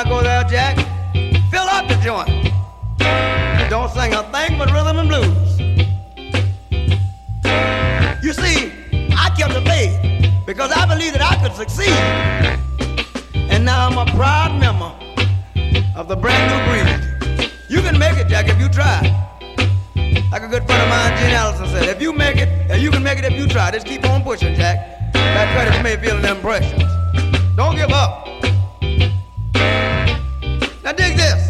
I go there, Jack, fill up the joint. Don't sing a thing but rhythm and blues. You see, I kept the faith because I believed that I could succeed. And now I'm a proud member of the brand new breed. You can make it, Jack, if you try. Like a good friend of mine, Gene Allison, said, if you make it, you can make it if you try. Just keep on pushing, Jack. That credit may feel them impressions. Don't give up. Now dig this.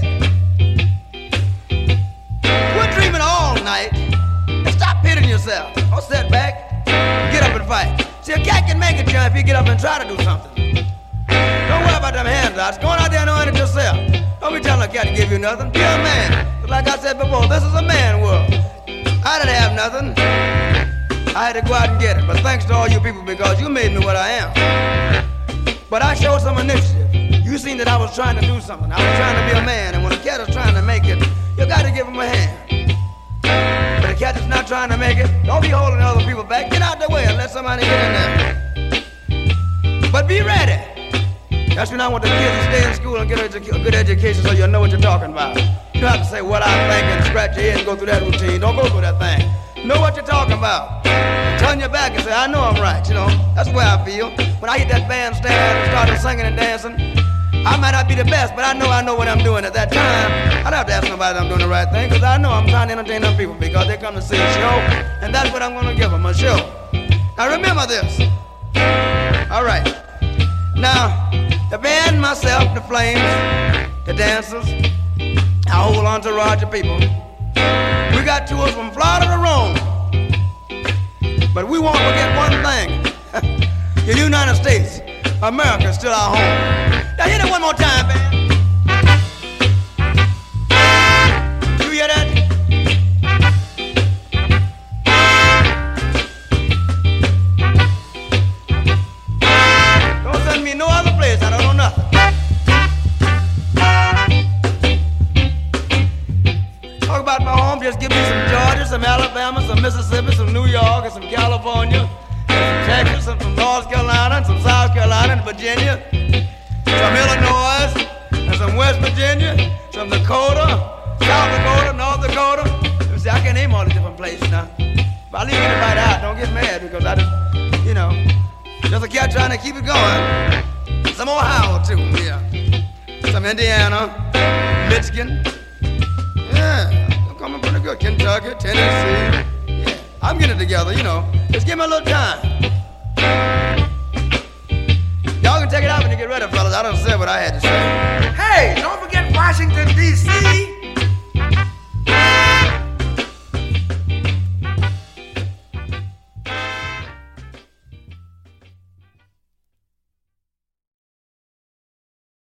Quit dreaming all night and stop pitting yourself. Don't sit back, get up and fight. See, a cat can make it, John, if you get up and try to do something. Don't worry about them handouts. Go on out there and earn it yourself. Don't be telling a cat to give you nothing. Be a man. But like I said before, this is a man world. I didn't have nothing. I had to go out and get it. But thanks to all you people because you made me what I am. But I showed some initiative. You seen that I was trying to do something. I was trying to be a man. And when a cat is trying to make it, you got to give him a hand. But a cat that's not trying to make it, don't be holding other people back. Get out the way and let somebody get in there. But be ready. That's when I want the kids to stay in school and get a good education so you'll know what you're talking about. You don't have to say what I think and scratch your head and go through that routine. Don't go through that thing. Know what you're talking about. Turn your back and say, I know I'm right, you know. That's the way I feel. When I hit that bandstand and started singing and dancing, I might not be the best, but I know what I'm doing at that time. I don't have to ask nobody if I'm doing the right thing, because I know I'm trying to entertain them people because they come to see a show, and that's what I'm going to give them, a show. Now remember this. All right. Now, the band, myself, the Flames, the dancers, our whole entourage of people, we got tours from Florida to Rome. But we won't forget one thing. The United States, America is still our home. Now hit it one more time, man. You hear that? Don't send me no other place, I don't know nothing. Talk about my home, just give me some Georgia, some Alabama, some Mississippi, some New York, and some California, and some Texas, and some North Carolina, and some South Carolina, and Virginia, some Illinois, and some West Virginia, some Dakota, South Dakota, North Dakota. See, I can't name all the different places now. If I leave anybody out, don't get mad because I just, you know, just a cat trying to keep it going. Some Ohio too, yeah. Some Indiana, Michigan. Yeah, I'm coming pretty good. Kentucky, Tennessee. Yeah, I'm getting it together, you know. Just give me a little time. Y'all can take it out when you get ready, fellas. I done said what I had to say. Hey, don't forget Washington, D.C.